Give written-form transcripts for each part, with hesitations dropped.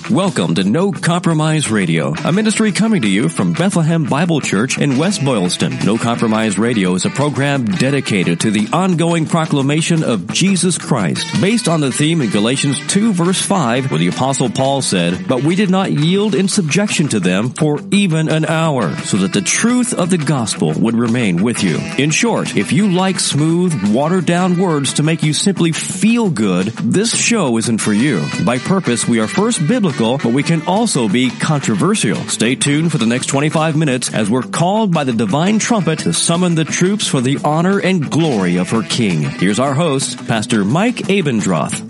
Welcome to No Compromise Radio, a ministry coming to you from Bethlehem Bible Church in West Boylston. No Compromise Radio is a program dedicated to the ongoing proclamation of Jesus Christ, based on the theme in Galatians 2 verse 5, where the Apostle Paul said, "But we did not yield in subjection to them for even an hour, so that the truth of the gospel would remain with you." In short, if you like smooth, watered-down words to make you simply feel good, this show isn't for you. By purpose, we are first biblical, but we can also be controversial. Stay tuned for the next 25 minutes as we're called by the divine trumpet to summon the troops for the honor and glory of her King. Here's our host, Pastor Mike Abendroth.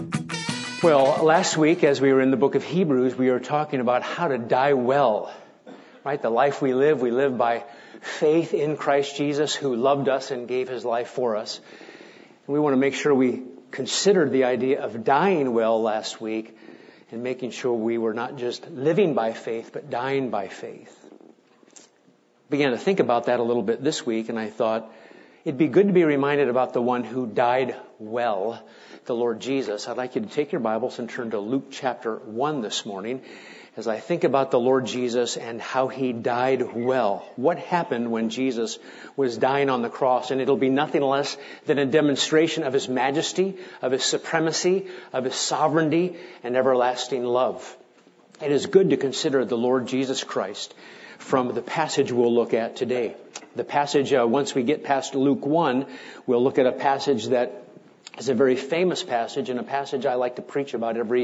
Well, last week, as we were in the book of Hebrews, we were talking about how to die well, right? The life we live by faith in Christ Jesus, who loved us and gave his life for us. And we want to make sure we considered the idea of dying well last week, and making sure we were not just living by faith, but dying by faith. Began to think about that a little bit this week, and I thought it'd be good to be reminded about the one who died well, the Lord Jesus. I'd like you to take your Bibles and turn to Luke chapter 1 this morning, as I think about the Lord Jesus and how he died well. What happened when Jesus was dying on the cross? And it'll be nothing less than a demonstration of his majesty, of his supremacy, of his sovereignty, and everlasting love. It is good to consider the Lord Jesus Christ from the passage we'll look at today. The passage, once we get past Luke 1, we'll look at a passage that is a very famous passage, and a passage I like to preach about every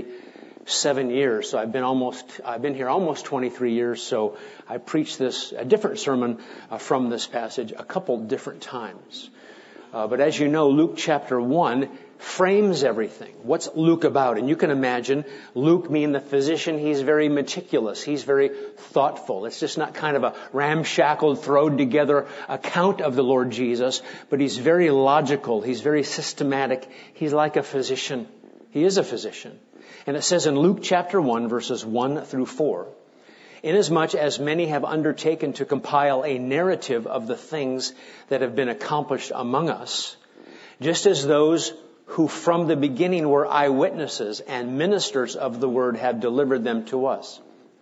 7 years. So I've been here almost 23 years. So I preached a different sermon from this passage a couple different times. But as you know, Luke chapter 1 frames everything. What's Luke about? And you can imagine Luke being the physician. He's very meticulous. He's very thoughtful. It's just not kind of a ramshackled, thrown together account of the Lord Jesus, but he's very logical. He's very systematic. He's like a physician. He is a physician. And it says in Luke chapter 1, verses 1 through 4, "Inasmuch as many have undertaken to compile a narrative of the things that have been accomplished among us, just as those who from the beginning were eyewitnesses and ministers of the word have delivered them to us.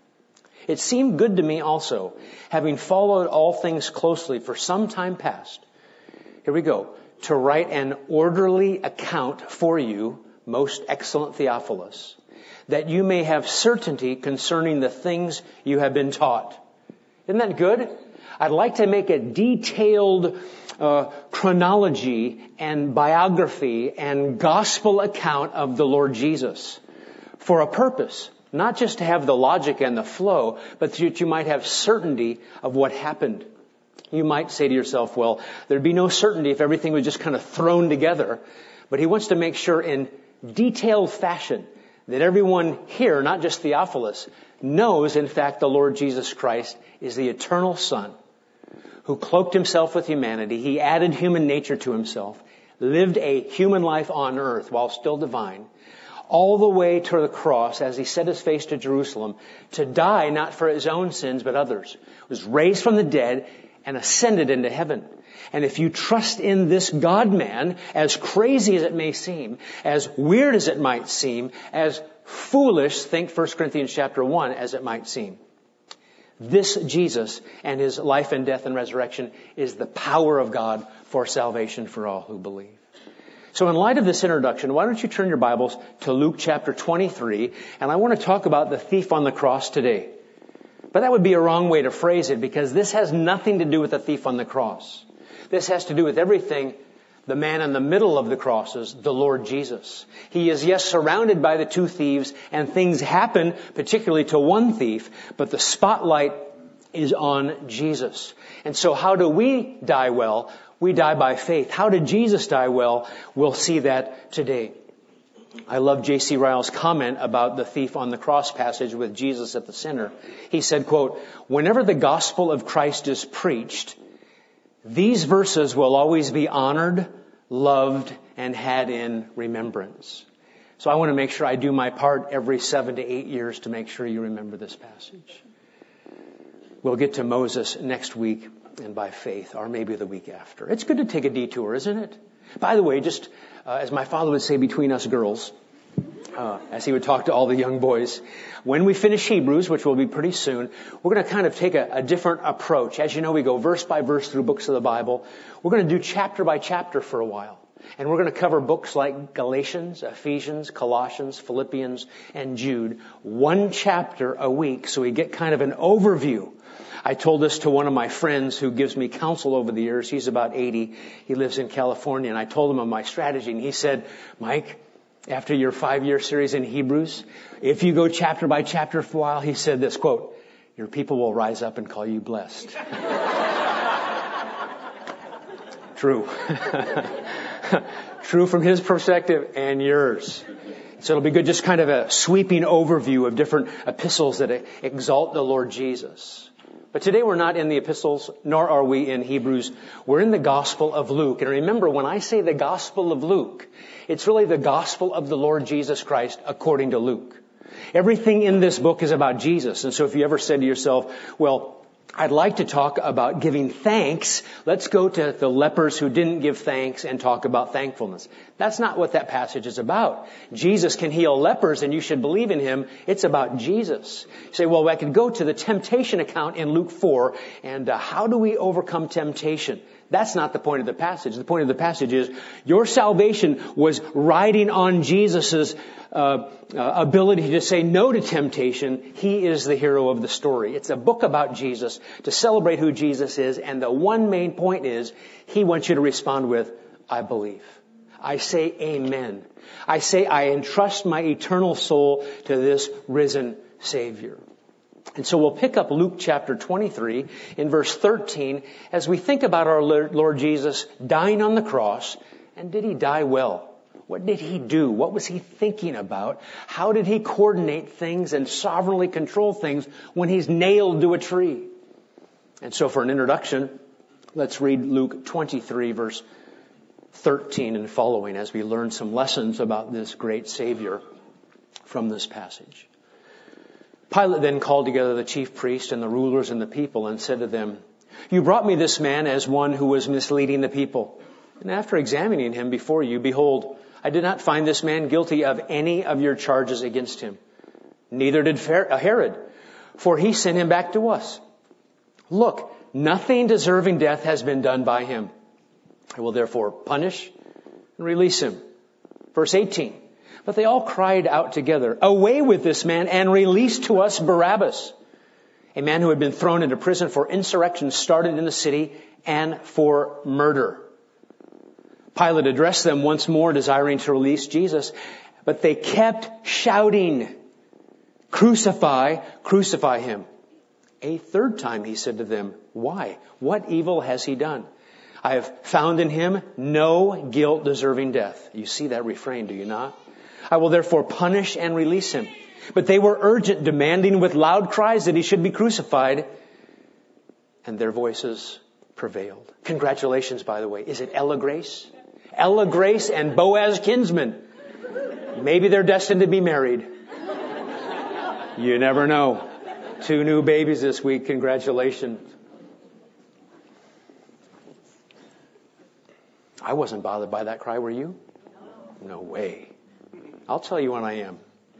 It seemed good to me also, having followed all things closely for some time past," here we go, "to write an orderly account for you, most excellent Theophilus, that you may have certainty concerning the things you have been taught." Isn't that good? I'd like to make a detailed chronology and biography and gospel account of the Lord Jesus for a purpose, not just to have the logic and the flow, but that you might have certainty of what happened. You might say to yourself, well, there'd be no certainty if everything was just kind of thrown together. But he wants to make sure in detailed fashion that everyone here, not just Theophilus, knows, in fact, the Lord Jesus Christ is the eternal Son who cloaked himself with humanity. He added human nature to himself, lived a human life on earth while still divine, all the way to the cross as he set his face to Jerusalem to die not for his own sins but others, was raised from the dead and ascended into heaven. And if you trust in this God-man, as crazy as it may seem, as weird as it might seem, as foolish, think 1 Corinthians chapter 1, as it might seem, this Jesus and his life and death and resurrection is the power of God for salvation for all who believe. So in light of this introduction, why don't you turn your Bibles to Luke chapter 23, and I want to talk about the thief on the cross today. But that would be a wrong way to phrase it, because this has nothing to do with the thief on the cross. This has to do with everything, the man in the middle of the cross is the Lord Jesus. He is, yes, surrounded by the two thieves, and things happen, particularly to one thief, but the spotlight is on Jesus. And so how do we die well? We die by faith. How did Jesus die well? We'll see that today. I love J.C. Ryle's comment about the thief on the cross passage with Jesus at the center. He said, quote, "Whenever the gospel of Christ is preached, these verses will always be honored, loved, and had in remembrance." So I want to make sure I do my part every 7 to 8 years to make sure you remember this passage. We'll get to Moses next week and by faith, or maybe the week after. It's good to take a detour, isn't it? By the way, just as my father would say between us girls, as he would talk to all the young boys. When we finish Hebrews, which will be pretty soon, we're going to kind of take a different approach. As you know, we go verse by verse through books of the Bible. We're going to do chapter by chapter for a while. And we're going to cover books like Galatians, Ephesians, Colossians, Philippians, and Jude. One chapter a week, so we get kind of an overview. I told this to one of my friends who gives me counsel over the years. He's about 80. He lives in California. And I told him of my strategy. And he said, Mike, after your 5-year series in Hebrews, if you go chapter by chapter for a while, he said this, quote, your people will rise up and call you blessed. True. True from his perspective and yours. So it'll be good, just kind of a sweeping overview of different epistles that exalt the Lord Jesus. But today we're not in the epistles, nor are we in Hebrews. We're in the Gospel of Luke. And remember, when I say the Gospel of Luke, it's really the Gospel of the Lord Jesus Christ according to Luke. Everything in this book is about Jesus. And so if you ever said to yourself, well, I'd like to talk about giving thanks. Let's go to the lepers who didn't give thanks and talk about thankfulness. That's not what that passage is about. Jesus can heal lepers and you should believe in Him. It's about Jesus. You say, well, I could go to the temptation account in Luke 4 and how do we overcome temptation? That's not the point of the passage. The point of the passage is your salvation was riding on Jesus' ability to say no to temptation. He is the hero of the story. It's a book about Jesus to celebrate who Jesus is. And the one main point is He wants you to respond with, I believe. I say amen. I say I entrust my eternal soul to this risen Savior. And so we'll pick up Luke chapter 23 in verse 13 as we think about our Lord Jesus dying on the cross. And did He die well? What did He do? What was He thinking about? How did He coordinate things and sovereignly control things when He's nailed to a tree? And so for an introduction, let's read Luke 23 verse 13 and following as we learn some lessons about this great Savior from this passage. Pilate then called together the chief priests and the rulers and the people and said to them, you brought me this man as one who was misleading the people. And after examining him before you, behold, I did not find this man guilty of any of your charges against him. Neither did Herod, for he sent him back to us. Look, nothing deserving death has been done by him. I will therefore punish and release him. Verse 18. But they all cried out together, away with this man and release to us Barabbas, a man who had been thrown into prison for insurrection started in the city and for murder. Pilate addressed them once more, desiring to release Jesus, but they kept shouting, crucify, crucify him. A third time he said to them, why? What evil has he done? I have found in him no guilt deserving death. You see that refrain, do you not? I will therefore punish and release him. But they were urgent, demanding with loud cries that he should be crucified. And their voices prevailed. Congratulations, by the way. Is it Ella Grace? Ella Grace and Boaz Kinsman. Maybe they're destined to be married. You never know. 2 new babies this week. Congratulations. I wasn't bothered by that cry, were you? No way. I'll tell you when I am.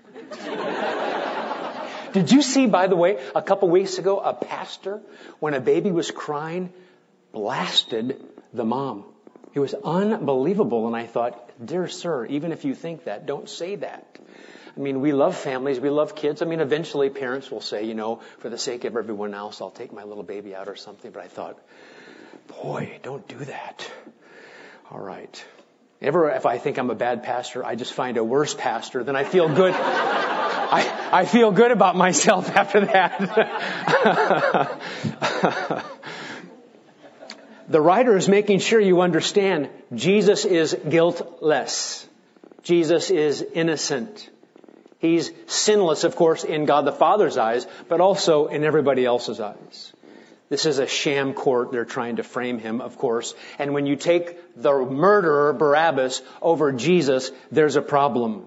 Did you see, by the way, a couple weeks ago, a pastor, when a baby was crying, blasted the mom? It was unbelievable. And I thought, dear sir, even if you think that, don't say that. I mean, we love families. We love kids. I mean, eventually parents will say, you know, for the sake of everyone else, I'll take my little baby out or something. But I thought, boy, don't do that. All right. If I think I'm a bad pastor, I just find a worse pastor, then I feel good. I feel good about myself after that. The writer is making sure you understand Jesus is guiltless. Jesus is innocent. He's sinless, of course, in God the Father's eyes, but also in everybody else's eyes. This is a sham court. They're trying to frame him, of course. And when you take the murderer, Barabbas, over Jesus, there's a problem.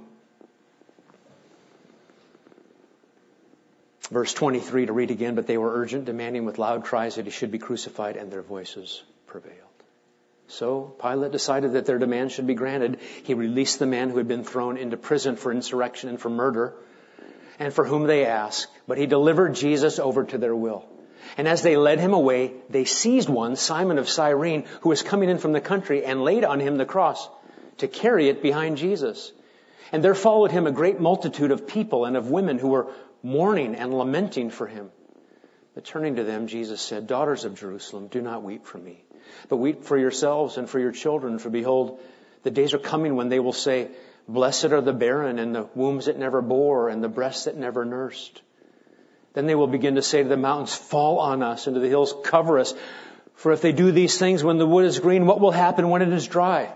Verse 23 to read again, but they were urgent, demanding with loud cries that he should be crucified, and their voices prevailed. So Pilate decided that their demand should be granted. He released the man who had been thrown into prison for insurrection and for murder, and for whom they asked. But he delivered Jesus over to their will. And as they led him away, they seized one, Simon of Cyrene, who was coming in from the country, and laid on him the cross to carry it behind Jesus. And there followed him a great multitude of people and of women who were mourning and lamenting for him. But turning to them, Jesus said, "Daughters of Jerusalem, do not weep for me, but weep for yourselves and for your children. For behold, the days are coming when they will say, 'Blessed are the barren and the wombs that never bore and the breasts that never nursed.' Then they will begin to say to the mountains, 'Fall on us,' and to the hills, 'Cover us.' For if they do these things when the wood is green, what will happen when it is dry?"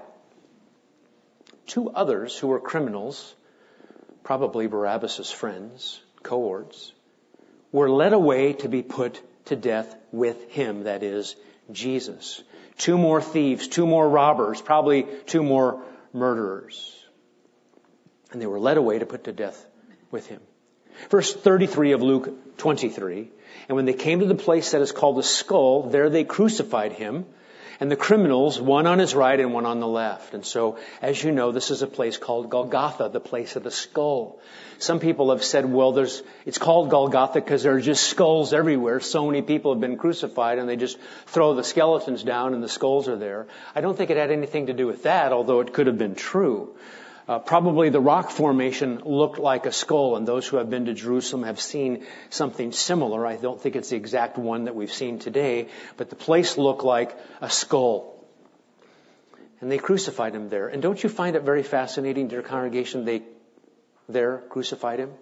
2 others who were criminals, probably Barabbas' friends, cohorts, were led away to be put to death with him, that is, Jesus. 2 more thieves, 2 more robbers, probably 2 more murderers. And they were led away to put to death with him. Verse 33 of Luke 23, "And when they came to the place that is called the Skull, there they crucified him, and the criminals, one on his right and one on the left." And so, as you know, this is a place called Golgotha, the place of the skull. Some people have said, well, it's called Golgotha because there are just skulls everywhere. So many people have been crucified and they just throw the skeletons down and the skulls are there. I don't think it had anything to do with that, although it could have been true. Probably the rock formation looked like a skull, and those who have been to Jerusalem have seen something similar. I don't think it's the exact one that we've seen today, but the place looked like a skull. And they crucified him there. And don't you find it very fascinating, dear congregation, they there crucified him?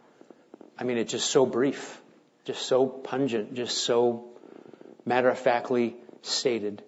I mean, it's just so brief, just so pungent, just so matter-of-factly stated.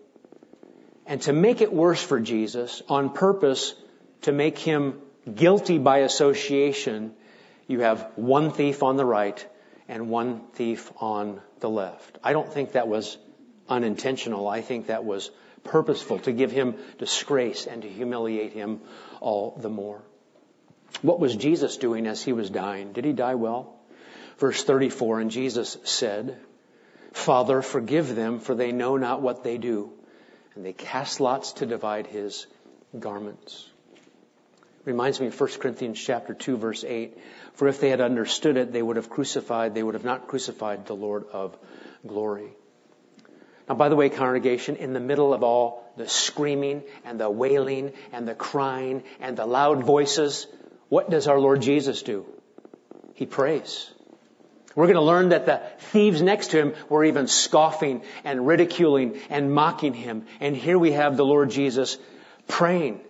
And to make it worse for Jesus, on purpose, to make him guilty by association, you have 1 thief on the right and 1 thief on the left. I don't think that was unintentional. I think that was purposeful, to give him disgrace and to humiliate him all the more. What was Jesus doing as he was dying? Did he die well? Verse 34, "And Jesus said, 'Father, forgive them, for they know not what they do.' And they cast lots to divide his garments." Reminds me of 1 Corinthians chapter 2, verse 8. "For if they had understood it, they would have not crucified the Lord of glory." Now, by the way, congregation, in the middle of all the screaming and the wailing and the crying and the loud voices, what does our Lord Jesus do? He prays. We're going to learn that the thieves next to him were even scoffing and ridiculing and mocking him. And here we have the Lord Jesus praying.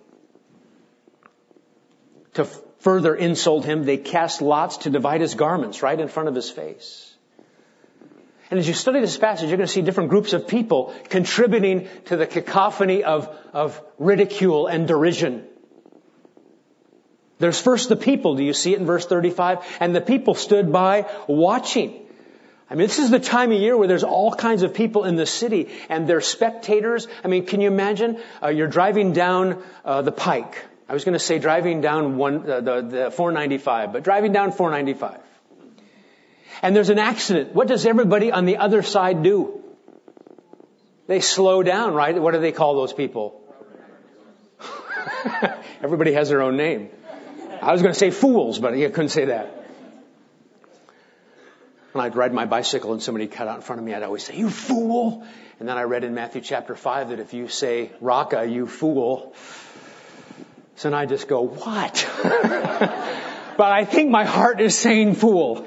To further insult him, they cast lots to divide his garments right in front of his face. And as you study this passage, you're going to see different groups of people contributing to the cacophony of ridicule and derision. There's first the people. Do you see it in verse 35? "And the people stood by watching." I mean, this is the time of year where there's all kinds of people in the city, and they're spectators. I mean, can you imagine? You're driving down the Pike. I was going to say driving down the 495, but driving down 495. And there's an accident. What does everybody on the other side do? They slow down, right? What do they call those people? Everybody has their own name. I was going to say fools, but I couldn't say that. When I'd ride my bicycle and somebody cut out in front of me, I'd always say, "You fool!" And then I read in Matthew chapter 5 that if you say, "Raka, you fool," so then I just go, "What?" But I think my heart is saying fool.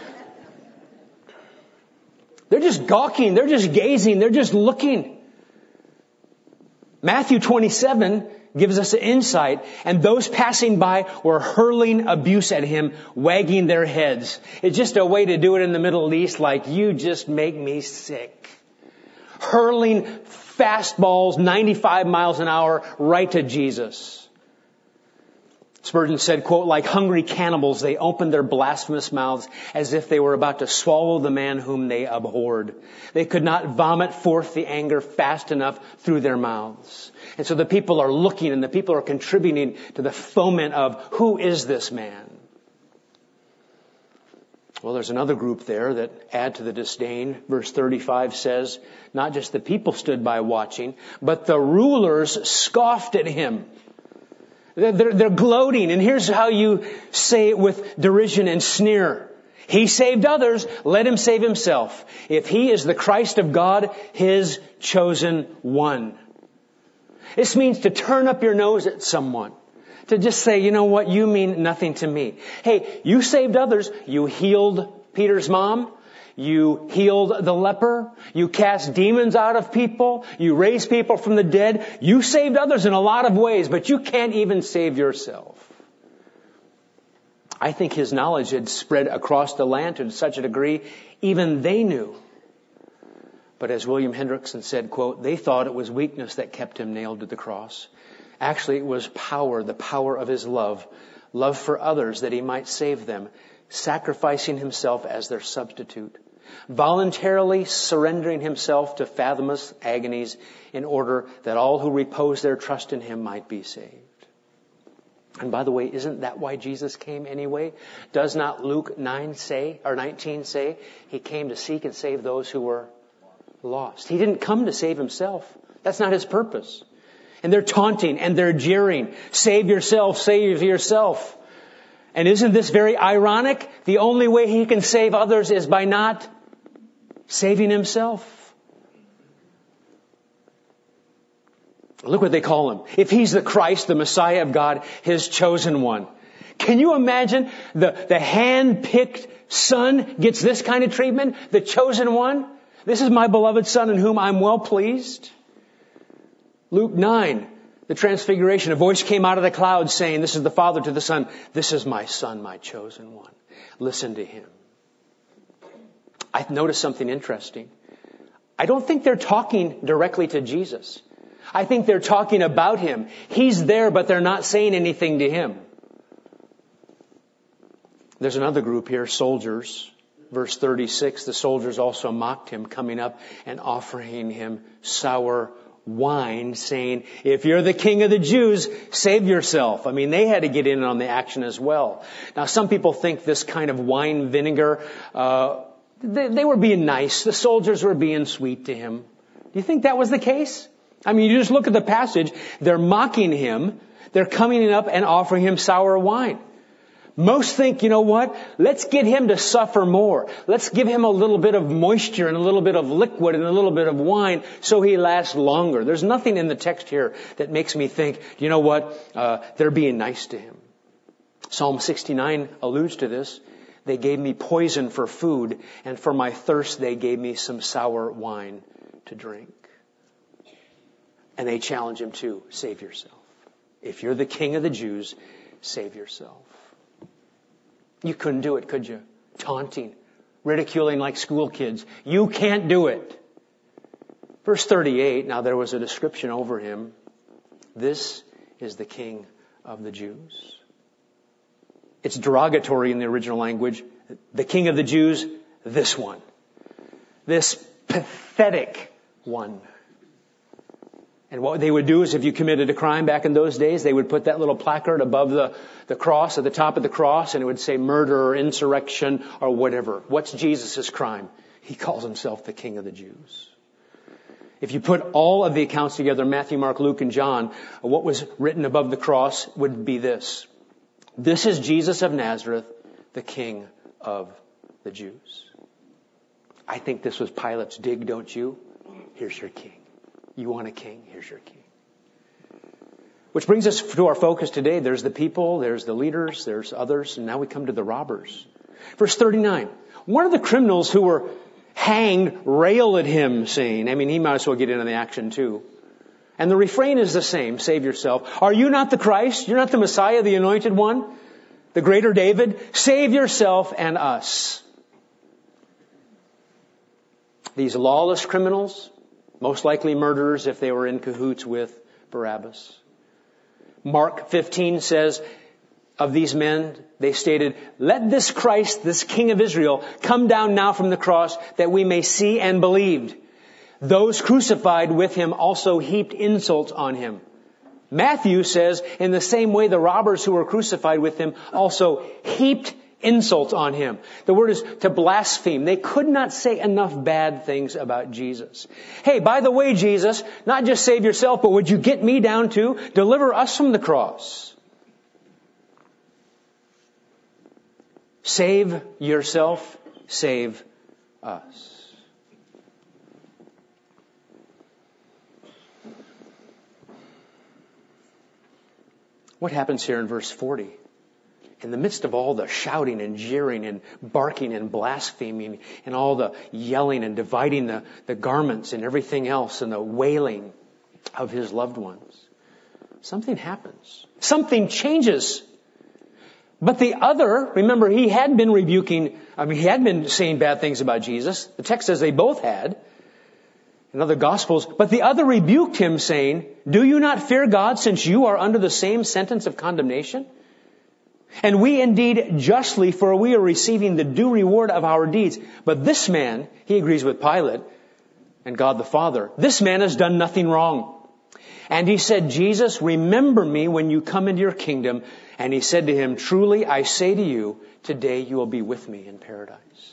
They're just gawking. They're just gazing. They're just looking. Matthew 27 gives us an insight. "And those passing by were hurling abuse at him, wagging their heads." It's just a way to do it in the Middle East, like, "You just make me sick." Hurling fastballs 95 miles an hour right to Jesus. Spurgeon said, quote, "Like hungry cannibals, they opened their blasphemous mouths as if they were about to swallow the man whom they abhorred. They could not vomit forth the anger fast enough through their mouths." And so the people are looking, and the people are contributing to the foment of, who is this man? Well, there's another group there that add to the disdain. Verse 35 says, not just the people stood by watching, but the rulers scoffed at him. They're gloating. And here's how you say it with derision and sneer. He saved others, let him save himself. If he is the Christ of God, his chosen one. This means to turn up your nose at someone. To just say, you know what, you mean nothing to me. Hey, you saved others. You healed Peter's mom. You healed the leper. You cast demons out of people. You raised people from the dead. You saved others in a lot of ways, but you can't even save yourself. I think his knowledge had spread across the land to such a degree, even they knew. But as William Hendrickson said, quote, they thought it was weakness that kept him nailed to the cross. Actually, it was power, the power of his love for others that he might save them, sacrificing himself as their substitute, voluntarily surrendering himself to fathomless agonies in order that all who repose their trust in him might be saved. And by the way, isn't that why Jesus came anyway? Does not Luke 19 say, he came to seek and save those who were lost? He didn't come to save himself. That's not his purpose. And they're taunting and they're jeering. Save yourself, save yourself. And isn't this very ironic? The only way he can save others is by not saving himself. Look what they call him. If he's the Christ, the Messiah of God, his chosen one. Can you imagine the hand-picked son gets this kind of treatment? The chosen one? This is my beloved son in whom I'm well pleased. Luke 9, the transfiguration, a voice came out of the clouds saying, this is the Father to the Son, this is my Son, my chosen one. Listen to him. I've noticed something interesting. I don't think they're talking directly to Jesus. I think they're talking about him. He's there, but they're not saying anything to him. There's another group here, soldiers. Verse 36, the soldiers also mocked him, coming up and offering him sour wine, saying, if you're the king of the Jews, save yourself. I mean, they had to get in on the action as well. Now, some people think this kind of wine vinegar, they were being nice. The soldiers were being sweet to him. Do you think that was the case? I mean, you just look at the passage. They're mocking him. They're coming up and offering him sour wine. Most think, you know what? Let's get him to suffer more. Let's give him a little bit of moisture and a little bit of liquid and a little bit of wine so he lasts longer. There's nothing in the text here that makes me think, you know what? They're being nice to him. Psalm 69 alludes to this. They gave me poison for food, and for my thirst they gave me some sour wine to drink. And they challenge him to save yourself. If you're the king of the Jews, save yourself. You couldn't do it, could you? Taunting, ridiculing like school kids. You can't do it. Verse 38, now there was a description over him. This is the King of the Jews. It's derogatory in the original language. The King of the Jews, this one. This pathetic one. And what they would do is if you committed a crime back in those days, they would put that little placard above the cross, at the top of the cross, and it would say murder or insurrection or whatever. What's Jesus' crime? He calls himself the King of the Jews. If you put all of the accounts together, Matthew, Mark, Luke, and John, what was written above the cross would be this. This is Jesus of Nazareth, the King of the Jews. I think this was Pilate's dig, don't you? Here's your king. You want a king? Here's your king. Which brings us to our focus today. There's the people, there's the leaders, there's others, and now we come to the robbers. Verse 39. One of the criminals who were hanged railed at him, saying, I mean, he might as well get in on the action too. And the refrain is the same, save yourself. Are you not the Christ? You're not the Messiah, the anointed one? The greater David? Save yourself and us. These lawless criminals, most likely murderers if they were in cahoots with Barabbas. Mark 15 says of these men, they stated, let this Christ, this King of Israel, come down now from the cross that we may see and believe. Those crucified with him also heaped insults on him. Matthew says, in the same way the robbers who were crucified with him also heaped insults on him. The word is to blaspheme. They could not say enough bad things about Jesus. Hey, by the way, Jesus, not just save yourself, but would you get me down too? Deliver us from the cross. Save yourself, save us. What happens here in verse 40? In the midst of all the shouting and jeering and barking and blaspheming and all the yelling and dividing the garments and everything else and the wailing of his loved ones, something happens. Something changes. But the other, remember, he had been he had been saying bad things about Jesus. The text says they both had in other Gospels. But the other rebuked him, saying, do you not fear God, since you are under the same sentence of condemnation? And we indeed justly, for we are receiving the due reward of our deeds. But this man, he agrees with Pilate and God the Father, this man has done nothing wrong. And he said, Jesus, remember me when you come into your kingdom. And he said to him, truly I say to you, today you will be with me in paradise.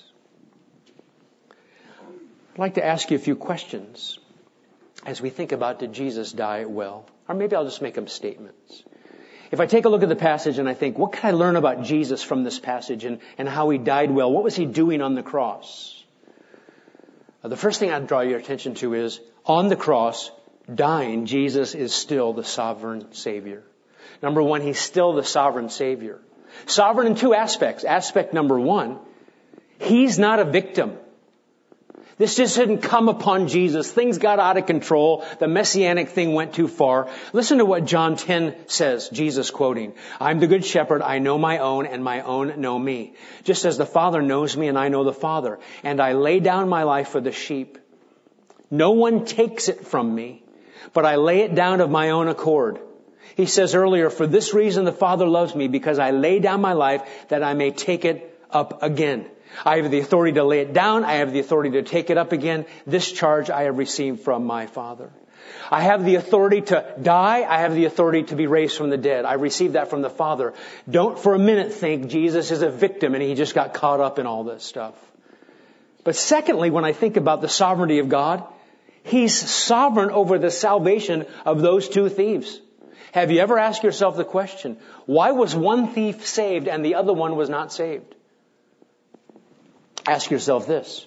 I'd like to ask you a few questions as we think about, did Jesus die well? Or maybe I'll just make them statements. If I take a look at the passage and I think, what can I learn about Jesus from this passage and how he died well? What was he doing on the cross? The first thing I'd draw your attention to is, on the cross, dying, Jesus is still the sovereign Savior. Number one, he's still the sovereign Savior. Sovereign in two aspects. Aspect number one, he's not a victim. This just didn't come upon Jesus. Things got out of control. The messianic thing went too far. Listen to what John 10 says, Jesus quoting, I'm the good shepherd. I know my own, and my own know me. Just as the Father knows me, and I know the Father. And I lay down my life for the sheep. No one takes it from me, but I lay it down of my own accord. He says earlier, for this reason the Father loves me, because I lay down my life that I may take it up again. I have the authority to lay it down. I have the authority to take it up again. This charge I have received from my Father. I have the authority to die. I have the authority to be raised from the dead. I received that from the Father. Don't for a minute think Jesus is a victim and he just got caught up in all this stuff. But secondly, when I think about the sovereignty of God, he's sovereign over the salvation of those two thieves. Have you ever asked yourself the question, why was one thief saved and the other one was not saved? Ask yourself this.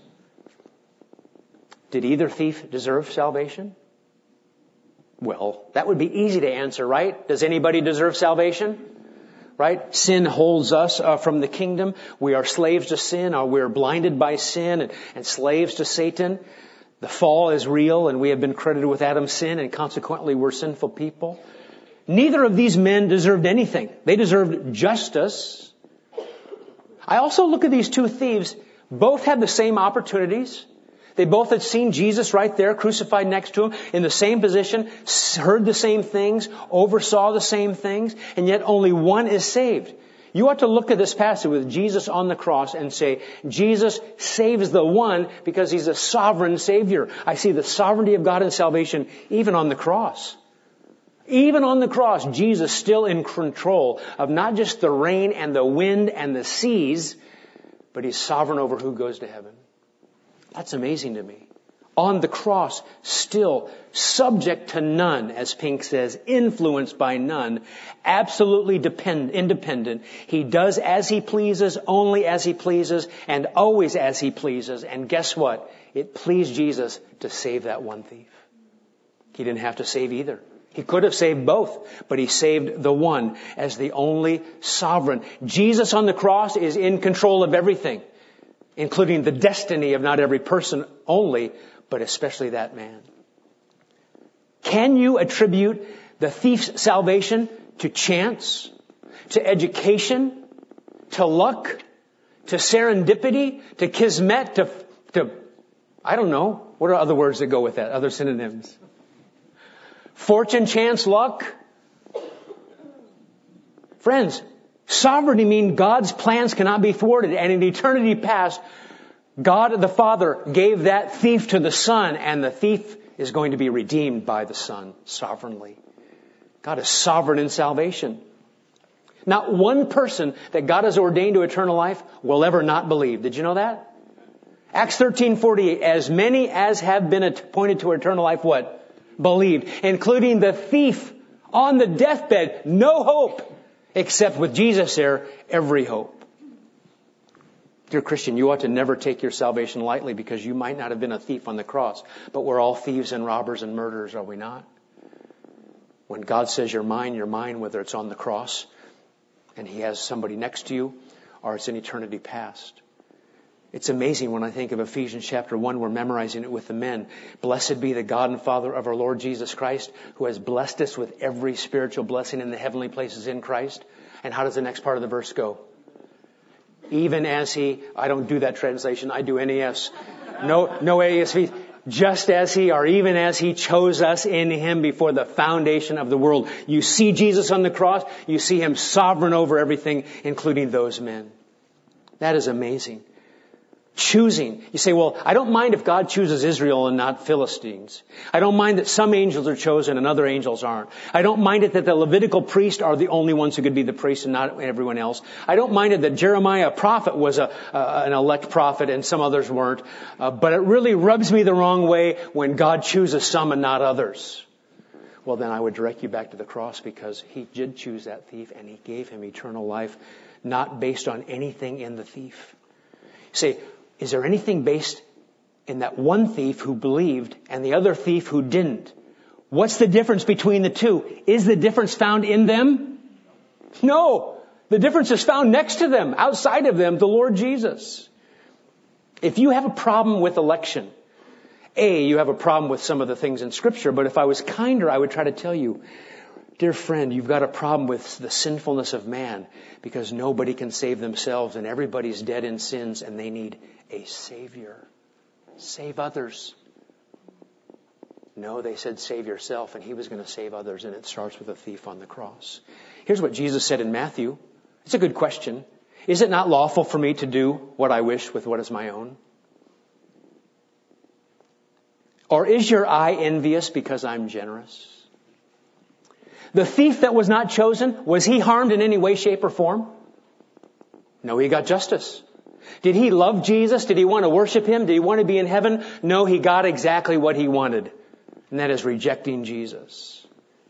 Did either thief deserve salvation? Well, that would be easy to answer, right? Does anybody deserve salvation? Right? Sin holds us from the kingdom. We are slaves to sin, or we're blinded by sin and slaves to Satan. The fall is real, and we have been credited with Adam's sin, and consequently we're sinful people. Neither of these men deserved anything. They deserved justice. I also look at these two thieves. Both had the same opportunities. They both had seen Jesus right there, crucified next to him, in the same position, heard the same things, oversaw the same things, and yet only one is saved. You ought to look at this passage with Jesus on the cross and say, Jesus saves the one because he's a sovereign Savior. I see the sovereignty of God in salvation even on the cross. Even on the cross, Jesus still in control of not just the rain and the wind and the seas, but he's sovereign over who goes to heaven. That's amazing to me. On the cross, still subject to none, as Pink says, influenced by none, absolutely independent. He does as he pleases, only as he pleases, and always as he pleases. And guess what? It pleased Jesus to save that one thief. He didn't have to save either. He could have saved both, but he saved the one as the only sovereign. Jesus on the cross is in control of everything, including the destiny of not every person only, but especially that man. Can you attribute the thief's salvation to chance, to education, to luck, to serendipity, to kismet, to I don't know. What are other words that go with that? Other synonyms? Fortune, chance, luck. Friends, sovereignty means God's plans cannot be thwarted. And in eternity past, God the Father gave that thief to the Son, and the thief is going to be redeemed by the Son sovereignly. God is sovereign in salvation. Not one person that God has ordained to eternal life will ever not believe. Did you know that? Acts 13:48, as many as have been appointed to eternal life, what? Believed. Including the thief on the deathbed. No hope. Except with Jesus there, every hope. Dear Christian, you ought to never take your salvation lightly because you might not have been a thief on the cross. But we're all thieves and robbers and murderers, are we not? When God says you're mine, whether it's on the cross and He has somebody next to you or it's in eternity past. It's amazing when I think of Ephesians chapter 1, we're memorizing it with the men. Blessed be the God and Father of our Lord Jesus Christ, who has blessed us with every spiritual blessing in the heavenly places in Christ. And how does the next part of the verse go? Even as He, I don't do that translation, I do NES. No ASV. Just as He, or even as He chose us in Him before the foundation of the world. You see Jesus on the cross, you see Him sovereign over everything, including those men. That is amazing. Choosing. You say, well, I don't mind if God chooses Israel and not Philistines. I don't mind that some angels are chosen and other angels aren't. I don't mind it that the Levitical priests are the only ones who could be the priests and not everyone else. I don't mind it that Jeremiah, a prophet, was an elect prophet and some others weren't. But it really rubs me the wrong way when God chooses some and not others. Well, then I would direct you back to the cross because He did choose that thief and He gave him eternal life, not based on anything in the thief. You say, is there anything based in that one thief who believed and the other thief who didn't? What's the difference between the two? Is the difference found in them? No. The difference is found next to them, outside of them, the Lord Jesus. If you have a problem with election, you have a problem with some of the things in Scripture, but if I was kinder, I would try to tell you, dear friend, you've got a problem with the sinfulness of man because nobody can save themselves and everybody's dead in sins and they need a Savior. Save others. No, they said save yourself and He was going to save others, and it starts with a thief on the cross. Here's what Jesus said in Matthew. It's a good question. Is it not lawful for me to do what I wish with what is my own? Or is your eye envious because I'm generous? The thief that was not chosen, was he harmed in any way, shape, or form? No, he got justice. Did he love Jesus? Did he want to worship Him? Did he want to be in heaven? No, he got exactly what he wanted. And that is rejecting Jesus.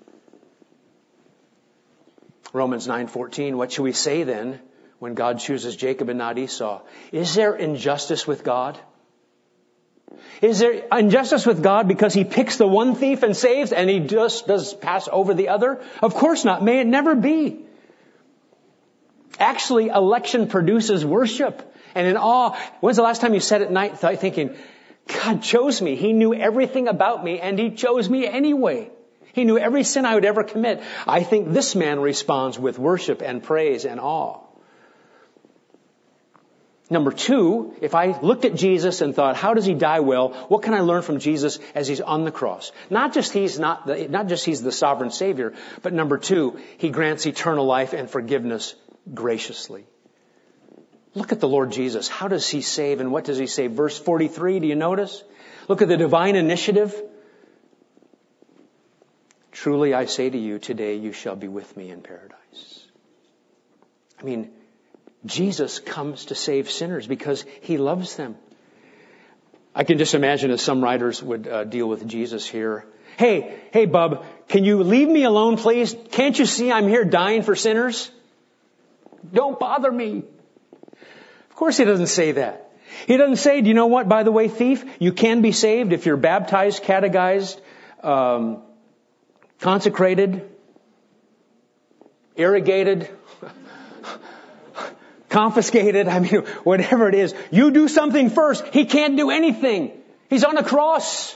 Romans 9:14, what should we say then when God chooses Jacob and not Esau? Is there injustice with God? Is there injustice with God because He picks the one thief and saves and He just does pass over the other? Of course not. May it never be. Actually, election produces worship and in awe. When's the last time you sat at night thinking, God chose me. He knew everything about me and He chose me anyway. He knew every sin I would ever commit. I think this man responds with worship and praise and awe. Number two, if I looked at Jesus and thought, how does He die well? What can I learn from Jesus as He's on the cross? Not just He's the sovereign Savior, but number two, He grants eternal life and forgiveness graciously. Look at the Lord Jesus. How does He save and what does He save? Verse 43, do you notice? Look at the divine initiative. Truly I say to you, today you shall be with me in paradise. I mean, Jesus comes to save sinners because He loves them. I can just imagine as some writers would deal with Jesus here. Hey, bub, can you leave me alone, please? Can't you see I'm here dying for sinners? Don't bother me. Of course He doesn't say that. He doesn't say, do you know what, by the way, thief, you can be saved if you're baptized, catechized, consecrated, irrigated, confiscated, whatever it is. You do something first. He can't do anything. He's on a cross.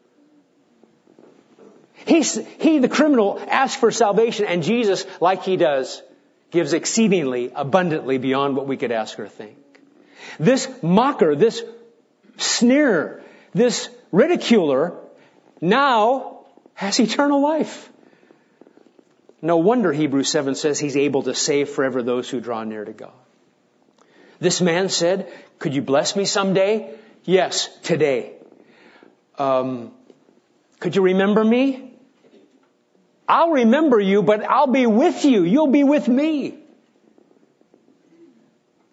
He, the criminal, asks for salvation, and Jesus, like He does, gives exceedingly, abundantly beyond what we could ask or think. This mocker, this sneerer, this ridiculer now has eternal life. No wonder Hebrews 7 says He's able to save forever those who draw near to God. This man said, could you bless me someday? Yes, today. Could you remember me? I'll remember you, but I'll be with you. You'll be with me.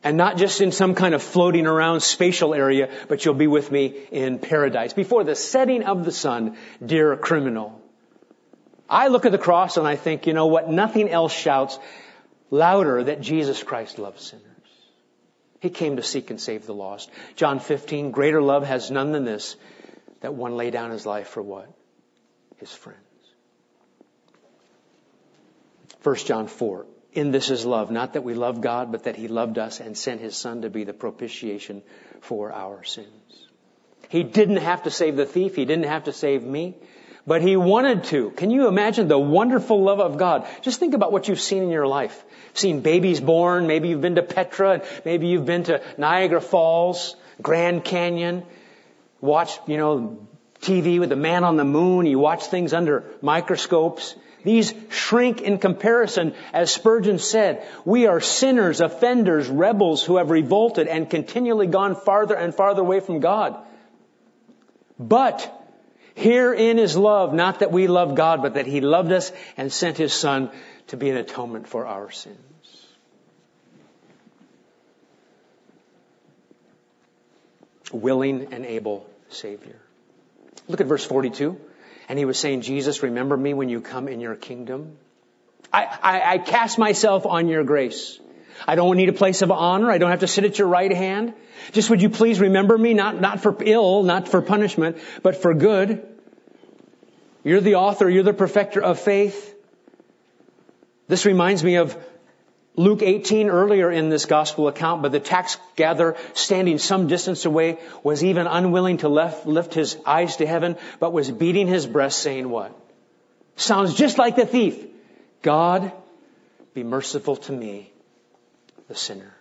And not just in some kind of floating around spatial area, but you'll be with me in paradise. Before the setting of the sun, dear criminal. I look at the cross and I think, you know what? Nothing else shouts louder that Jesus Christ loves sinners. He came to seek and save the lost. John 15, greater love has none than this, that one lay down his life for what? His friends. 1 John 4. In this is love, not that we love God, but that He loved us and sent His Son to be the propitiation for our sins. He didn't have to save the thief. He didn't have to save me, but He wanted to. Can you imagine the wonderful love of God? Just think about what you've seen in your life. Seen babies born. Maybe you've been to Petra. Maybe you've been to Niagara Falls, Grand Canyon. Watched, TV with the man on the moon. You watch things under microscopes. These shrink in comparison. As Spurgeon said, we are sinners, offenders, rebels who have revolted and continually gone farther and farther away from God. But herein is love, not that we love God, but that He loved us and sent His Son to be an atonement for our sins. Willing and able Savior. Look at verse 42. And He was saying, Jesus, remember me when you come in your kingdom. I cast myself on your grace. I don't need a place of honor. I don't have to sit at your right hand. Just would you please remember me, not for ill, not for punishment, but for good. You're the author, you're the perfecter of faith. This reminds me of Luke 18 earlier in this gospel account, but the tax gatherer standing some distance away was even unwilling to lift his eyes to heaven, but was beating his breast saying what? Sounds just like the thief. God, be merciful to me, the sinner.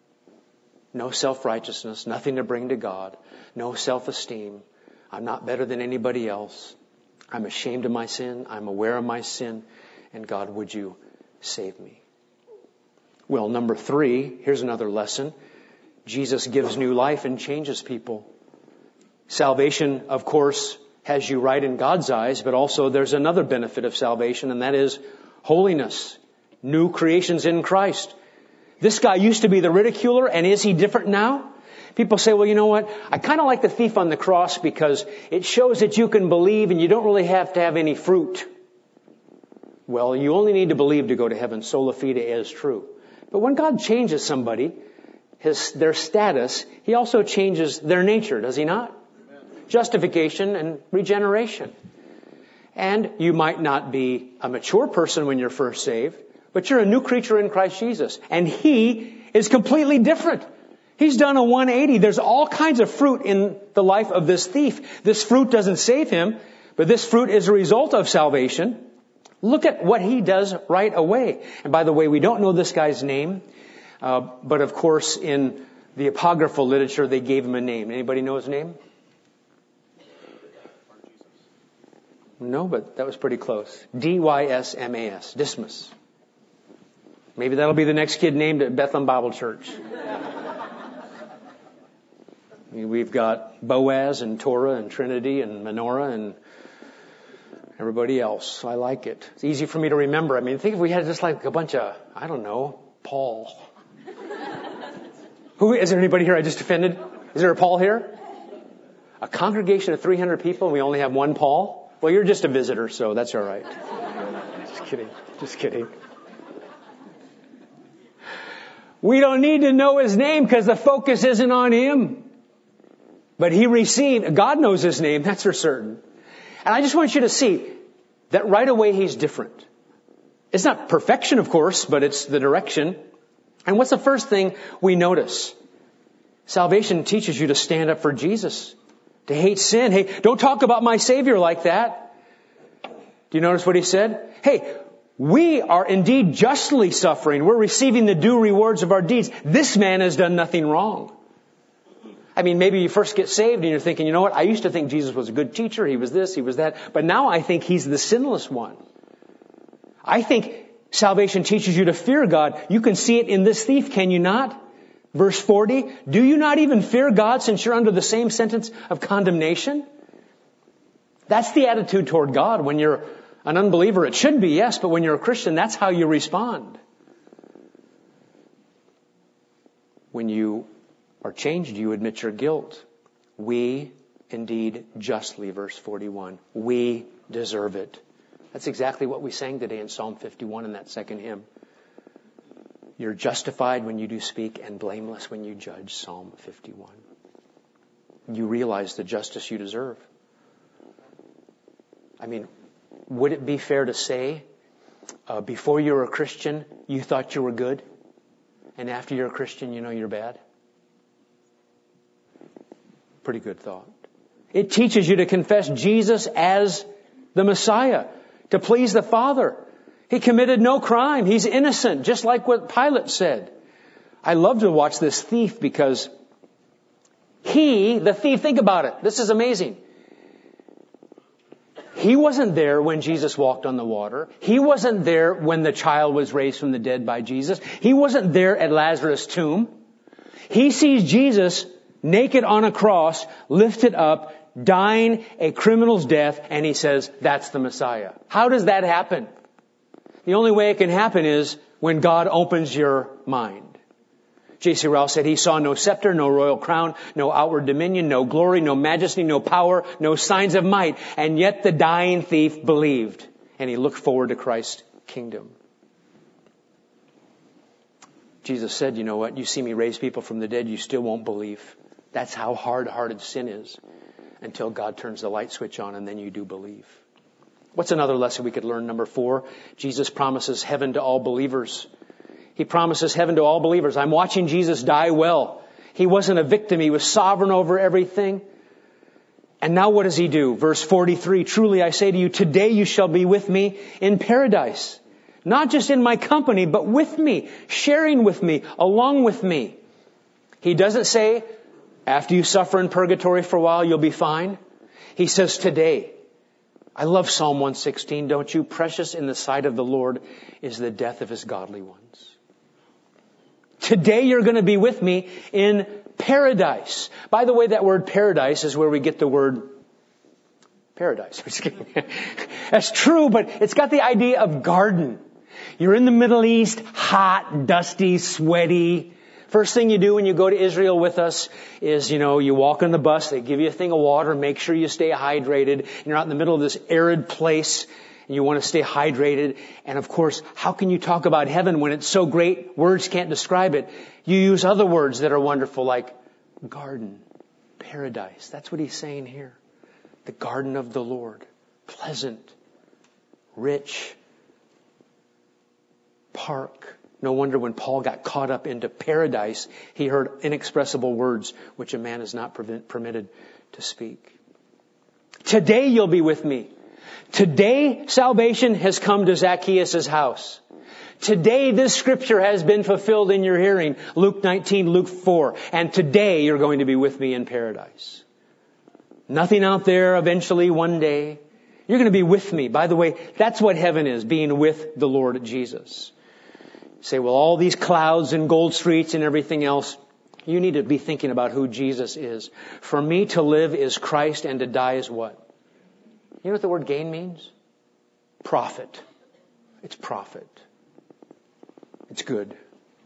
No self-righteousness, nothing to bring to God, no self-esteem. I'm not better than anybody else. I'm ashamed of my sin. I'm aware of my sin. And God, would you save me? Well, number 3, here's another lesson. Jesus gives new life and changes people. Salvation, of course, has you right in God's eyes, but also there's another benefit of salvation, and that is holiness. New creations in Christ. This guy used to be the ridiculer, and is he different now? People say, well, you know what? I kind of like the thief on the cross because it shows that you can believe and you don't really have to have any fruit. Well, you only need to believe to go to heaven. Sola fide is true. But when God changes somebody, their status, He also changes their nature, does He not? Amen. Justification and regeneration. And you might not be a mature person when you're first saved, but you're a new creature in Christ Jesus. And He is completely different. He's done a 180. There's all kinds of fruit in the life of this thief. This fruit doesn't save him, but this fruit is a result of salvation. Look at what he does right away. And by the way, we don't know this guy's name, but of course in the apocryphal literature they gave him a name. Anybody know his name? No, but that was pretty close. Dysmas. Dismas. Maybe that'll be the next kid named at Bethlehem Bible Church. We've got Boaz and Torah and Trinity and Menorah and everybody else. I like it. It's easy for me to remember. I mean, think if we had just like a bunch of, I don't know, Paul. Is there anybody here I just offended? Is there a Paul here? A congregation of 300 people and we only have one Paul? Well, you're just a visitor, so that's all right. Just kidding. We don't need to know his name because the focus isn't on him. But he received, God knows his name, that's for certain. And I just want you to see that right away he's different. It's not perfection, of course, but it's the direction. And what's the first thing we notice? Salvation teaches you to stand up for Jesus, to hate sin. Hey, don't talk about my Savior like that. Do you notice what he said? Hey, we are indeed justly suffering. We're receiving the due rewards of our deeds. This man has done nothing wrong. I mean, maybe you first get saved and you're thinking, you know what? I used to think Jesus was a good teacher. He was this, he was that. But now I think he's the sinless one. I think salvation teaches you to fear God. You can see it in this thief, can you not? Verse 40, do you not even fear God since you're under the same sentence of condemnation? That's the attitude toward God when you're an unbeliever. It should be, yes, but when you're a Christian, that's how you respond. When you are changed, you admit your guilt. We indeed justly, verse 41. We deserve it. That's exactly what we sang today in Psalm 51 in that second hymn. You're justified when you do speak and blameless when you judge, Psalm 51. You realize the justice you deserve. I mean, would it be fair to say, before you were a Christian, you thought you were good, and after you're a Christian, you know you're bad? Pretty good thought. It teaches you to confess Jesus as the Messiah, to please the Father. He committed no crime. He's innocent, just like what Pilate said. I love to watch this thief because the thief, think about it. This is amazing. He wasn't there when Jesus walked on the water. He wasn't there when the child was raised from the dead by Jesus. He wasn't there at Lazarus' tomb. He sees Jesus naked on a cross, lifted up, dying a criminal's death, and he says, that's the Messiah. How does that happen? The only way it can happen is when God opens your mind. J.C. Ryle said he saw no scepter, no royal crown, no outward dominion, no glory, no majesty, no power, no signs of might. And yet the dying thief believed, and he looked forward to Christ's kingdom. Jesus said, you know what? You see me raise people from the dead, you still won't believe. That's how hard-hearted sin is until God turns the light switch on, and then you do believe. What's another lesson we could learn? Number 4, Jesus promises heaven to all believers. He promises heaven to all believers. I'm watching Jesus die well. He wasn't a victim. He was sovereign over everything. And now what does he do? Verse 43, truly I say to you, today you shall be with me in paradise. Not just in my company, but with me, sharing with me, along with me. He doesn't say, after you suffer in purgatory for a while, you'll be fine. He says today. I love Psalm 116, don't you? Precious in the sight of the Lord is the death of his godly ones. Today you're going to be with me in paradise. By the way, that word paradise is where we get the word paradise. That's true, but it's got the idea of garden. You're in the Middle East, hot, dusty, sweaty. First thing you do when you go to Israel with us is, you walk on the bus, they give you a thing of water, make sure you stay hydrated. And you're out in the middle of this arid place and you want to stay hydrated. And of course, how can you talk about heaven when it's so great? Words can't describe it. You use other words that are wonderful like garden, paradise. That's what he's saying here. The garden of the Lord. Pleasant, rich, park. No wonder when Paul got caught up into paradise, he heard inexpressible words which a man is not permitted to speak. Today you'll be with me. Today salvation has come to Zacchaeus' house. Today this scripture has been fulfilled in your hearing. Luke 19, Luke 4. And today you're going to be with me in paradise. Nothing out there eventually one day. You're going to be with me. By the way, that's what heaven is, being with the Lord Jesus. Say, well, all these clouds and gold streets and everything else, you need to be thinking about who Jesus is. For me to live is Christ and to die is what? You know what the word gain means? Profit. It's profit. It's good.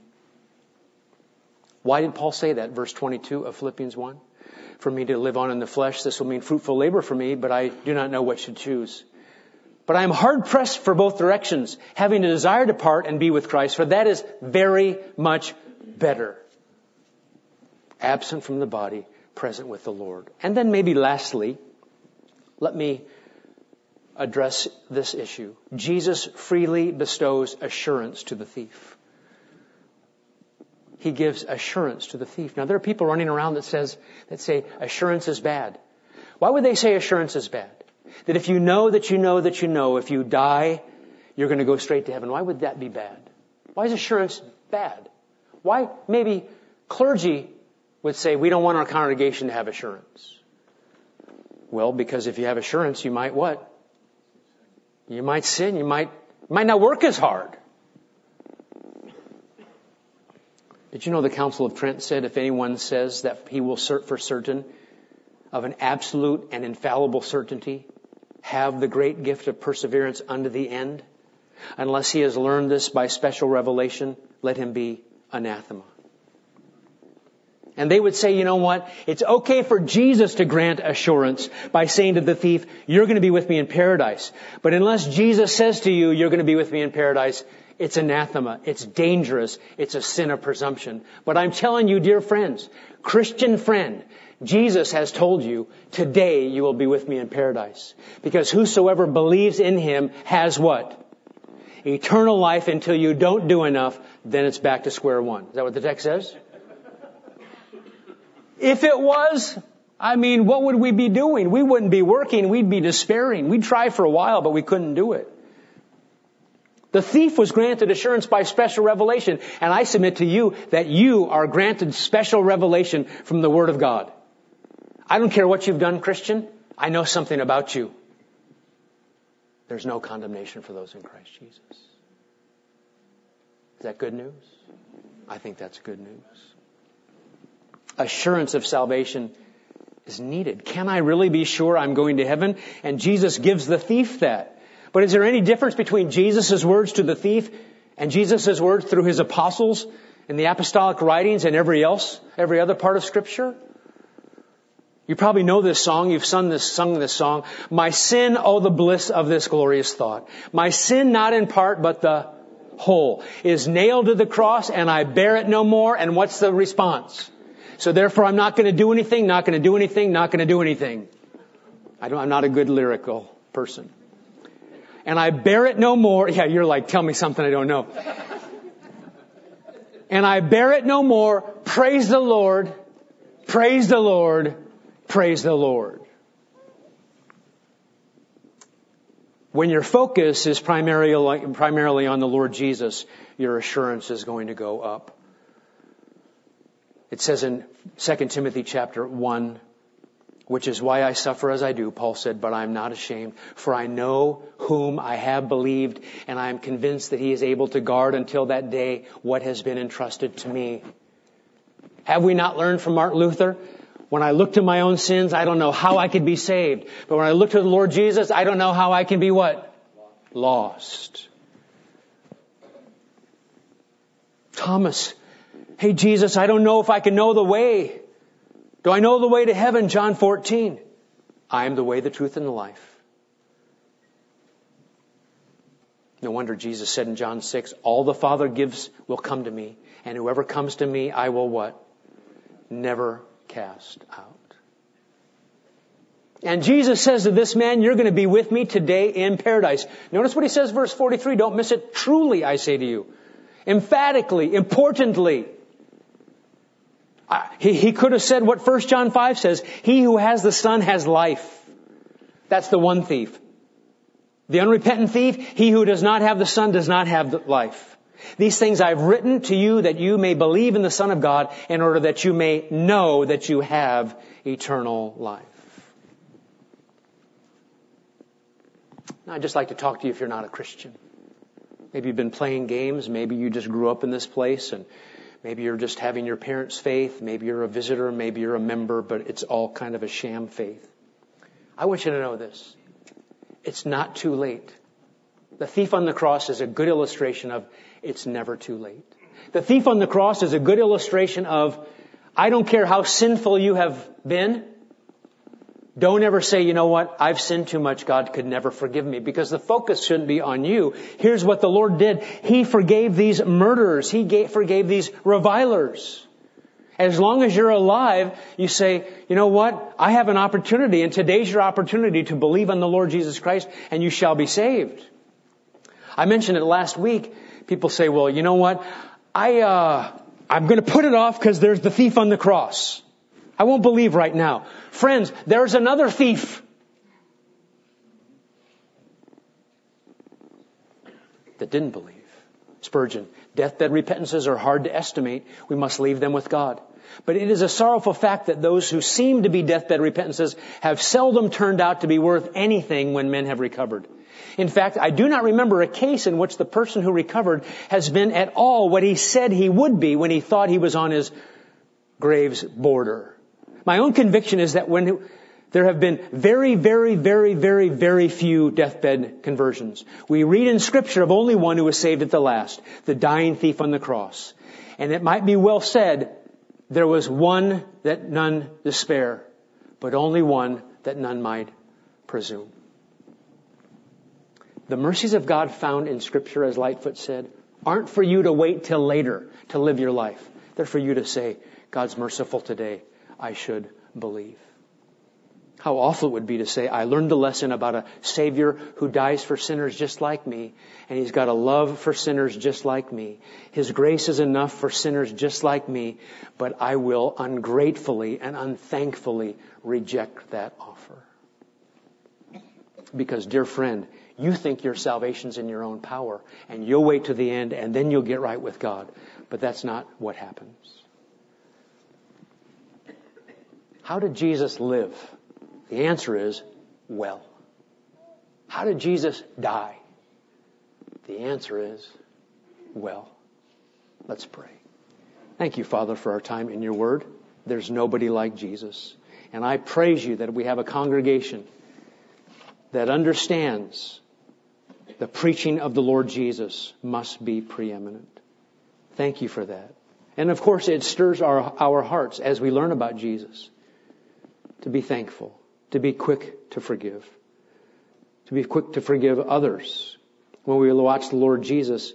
Why did Paul say that? Verse 22 of Philippians 1. For me to live on in the flesh, this will mean fruitful labor for me, but I do not know what to choose. But I am hard pressed for both directions, having a desire to part and be with Christ, for that is very much better. Absent from the body, present with the Lord. And then maybe lastly, let me address this issue. Jesus freely bestows assurance to the thief. He gives assurance to the thief. Now there are people running around that say assurance is bad. Why would they say assurance is bad? That if you know that you know that you know, if you die, you're going to go straight to heaven. Why would that be bad? Why is assurance bad? Why maybe clergy would say we don't want our congregation to have assurance? Well, because if you have assurance, you might what? You might sin. You might not work as hard. Did you know the Council of Trent said if anyone says that he will for certain of an absolute and infallible certainty have the great gift of perseverance unto the end, unless he has learned this by special revelation, let him be anathema. And they would say, you know what? It's okay for Jesus to grant assurance by saying to the thief, you're going to be with me in paradise. But unless Jesus says to you, you're going to be with me in paradise, it's anathema. It's dangerous. It's a sin of presumption. But I'm telling you, dear friends, Christian friend, Jesus has told you, today you will be with me in paradise. Because whosoever believes in Him has what? Eternal life until you don't do enough, then it's back to square one. Is that what the text says? If it was, what would we be doing? We wouldn't be working. We'd be despairing. We'd try for a while, but we couldn't do it. The thief was granted assurance by special revelation. And I submit to you that you are granted special revelation from the Word of God. I don't care what you've done, Christian. I know something about you. There's no condemnation for those in Christ Jesus. Is that good news? I think that's good news. Assurance of salvation is needed. Can I really be sure I'm going to heaven? And Jesus gives the thief that. But is there any difference between Jesus' words to the thief and Jesus' words through His apostles in the apostolic writings and every other part of Scripture? You probably know this song. You've sung this song. My sin, oh the bliss of this glorious thought. My sin not in part, but the whole is nailed to the cross, and I bear it no more. And what's the response? So therefore I'm not going to do anything, not going to do anything, not going to do anything. I'm not a good lyrical person. And I bear it no more. Yeah, you're like, tell me something I don't know. And I bear it no more. Praise the Lord. Praise the Lord. Praise the Lord. When your focus is primarily on the Lord Jesus, your assurance is going to go up. It says in 2 Timothy chapter 1, which is why I suffer as I do, Paul said, but I am not ashamed, for I know whom I have believed, and I am convinced that He is able to guard until that day what has been entrusted to me. Have we not learned from Martin Luther? When I look to my own sins, I don't know how I could be saved. But when I look to the Lord Jesus, I don't know how I can be what? Lost. Thomas, hey Jesus, I don't know if I can know the way. Do I know the way to heaven? John 14. I am the way, the truth, and the life. No wonder Jesus said in John 6, all the Father gives will come to me, and whoever comes to me, I will what? Never cast out. And Jesus says to this man, you're going to be with me today in paradise. Notice what He says, verse 43. Don't miss it. Truly, I say to you. Emphatically, importantly. He could have said what 1 John 5 says. He who has the Son has life. That's the one thief. The unrepentant thief, he who does not have the Son does not have the life. These things I've written to you that you may believe in the Son of God in order that you may know that you have eternal life. Now, I'd just like to talk to you if you're not a Christian. Maybe you've been playing games. Maybe you just grew up in this place and maybe you're just having your parents' faith. Maybe you're a visitor. Maybe you're a member, but it's all kind of a sham faith. I want you to know this. It's not too late. The thief on the cross is a good illustration of it's never too late. The thief on the cross is a good illustration of I don't care how sinful you have been. Don't ever say, you know what, I've sinned too much, God could never forgive me, because the focus shouldn't be on you. Here's what the Lord did. He forgave these murderers. He forgave these revilers. As long as you're alive, you say, you know what, I have an opportunity, and today's your opportunity to believe on the Lord Jesus Christ, and you shall be saved. I mentioned it last week. People say, well, you know what, I'm going to put it off because there's the thief on the cross. I won't believe right now. Friends, there's another thief that didn't believe. Spurgeon, deathbed repentances are hard to estimate. We must leave them with God. But it is a sorrowful fact that those who seem to be deathbed repentances have seldom turned out to be worth anything when men have recovered. In fact, I do not remember a case in which the person who recovered has been at all what he said he would be when he thought he was on his grave's border. My own conviction is that when there have been very, very, very, very, very few deathbed conversions. We read in Scripture of only one who was saved at the last, the dying thief on the cross. And it might be well said, There was one that none despair, but only one that none might presume. The mercies of God found in Scripture, as Lightfoot said, aren't for you to wait till later to live your life. They're for you to say, God's merciful today. I should believe. How awful it would be to say, I learned the lesson about a Savior who dies for sinners just like me, and He's got a love for sinners just like me. His grace is enough for sinners just like me, but I will ungratefully and unthankfully reject that offer. Because, dear friend, you think your salvation's in your own power, and you'll wait to the end, and then you'll get right with God. But that's not what happens. How did Jesus live? The answer is, well. How did Jesus die? The answer is, well. Let's pray. Thank you, Father, for our time in your word. There's nobody like Jesus. And I praise you that we have a congregation that understands the preaching of the Lord Jesus must be preeminent. Thank you for that. And of course, it stirs our hearts as we learn about Jesus to be thankful, to be quick to forgive others. When we watch the Lord Jesus,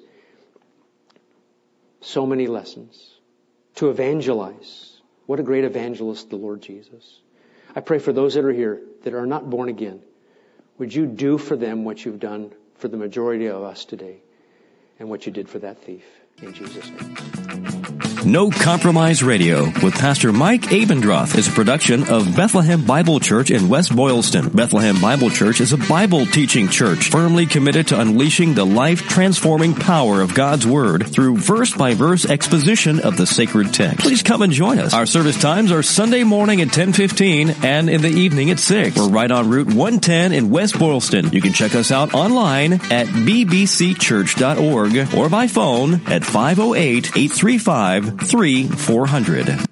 so many lessons. To evangelize. What a great evangelist the Lord Jesus. I pray for those that are here that are not born again. Would you do for them what you've done for the majority of us today and what you did for that thief? In Jesus' name. No Compromise Radio with Pastor Mike Abendroth is a production of Bethlehem Bible Church in West Boylston. Bethlehem Bible Church is a Bible teaching church firmly committed to unleashing the life-transforming power of God's Word through verse-by-verse exposition of the sacred text. Please come and join us. Our service times are Sunday morning at 10:15 and in the evening at 6. We're right on Route 110 in West Boylston. You can check us out online at bbcchurch.org or by phone at 508-835-3400.